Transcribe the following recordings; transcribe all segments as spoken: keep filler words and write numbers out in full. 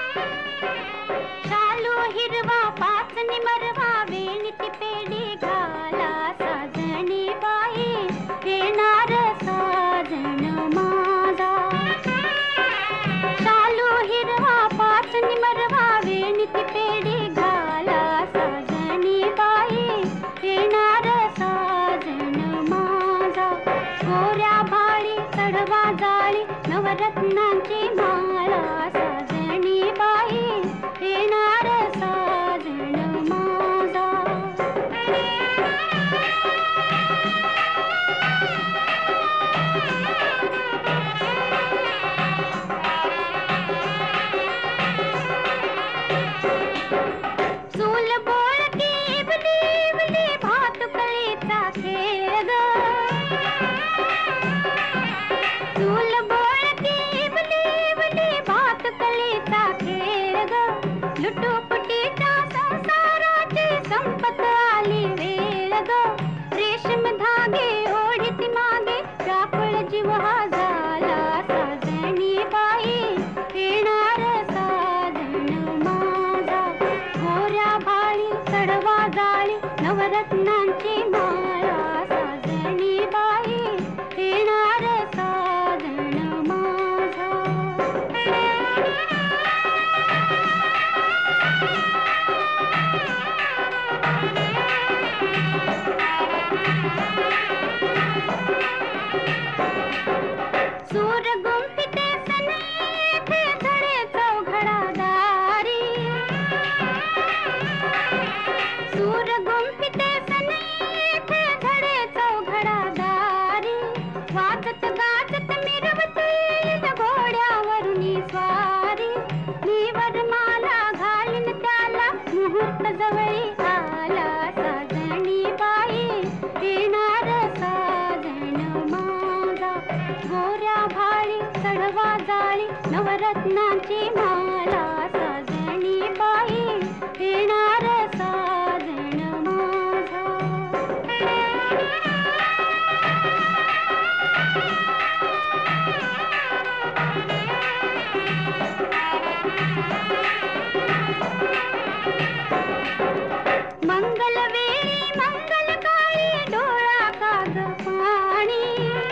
शालू हिरवा पाच निमरवा वेणीती पेढी घाला साजणी बाई येणार साजण माझा. शालू हिरवा पाच निमरवा वेणीती पेढी घाला साजणी बाई येणार साजण माझा. गोऱ्या भाळी चढवा जाळी नवरत्नांची माळा साजणी बाई येणार साजण माझा. चूल बोळकी इवली इवली भातुकलीचा खेळ ग. चूल बोळकी इवली इवली भातुकलीचा खेळ ग. लुटूपुटीच्या संसाराची संपत आली वेळ ग. रेशम धागे ओढीत मागे व्याकुळ जीव हा झाला साजणी बाई येणार साजण माझा. गोऱ्या भाळी चढवा जाळी नवरत्नांची माळा साजणी बाई येणार साजण माझा. सूर गुंफिते सनेथे झळे चौघडादारी. सूर गुंफिते सनेथे झळे चौघडादारी. वाजत गाजत मिरवत येईल घोड्यावरुनी स्वारी. मीवर माला घालीन त्याला मुहूर्त जवळी आला साजणी बाई येणार साजण माझा. गोऱ्या भाळी चढवा जाळी नवरत्नांची माला साजणी बाई येणार साजण माझा. मंगलवेळी मंगलकाळी डोळा काग पाणी.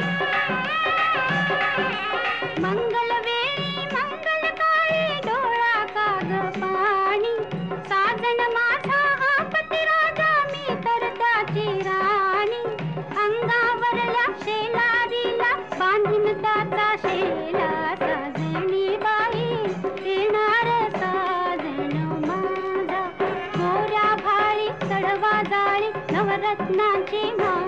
मंगलवेळी मंगलकाळी डोळा काग पाणी. साजन माझा हा पतिराजा मी तर त्याची राणी. अंगावरला शेलारीला बांधीन त्याचा शेला साजणी बाई येणार साजण माझा. गोऱ्या भाळी चढवा जाळी नवरत्नांची माळा